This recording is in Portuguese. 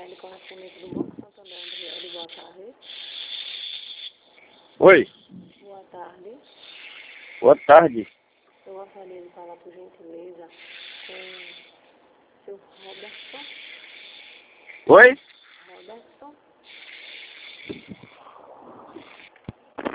Online correspondente do Banco Santander, Andriele, boa tarde. Oi. Boa tarde. Boa tarde. Eu gostaria de falar, por gentileza, com o seu Roberto. Oi? Roberto.